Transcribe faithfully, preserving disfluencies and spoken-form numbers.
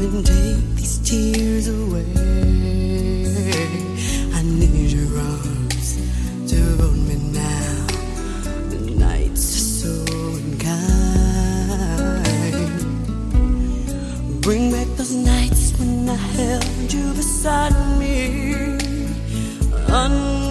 and take these tears away. I need your arms to hold me now. The nights are so unkind. Bring back those nights when I held you beside me. Un-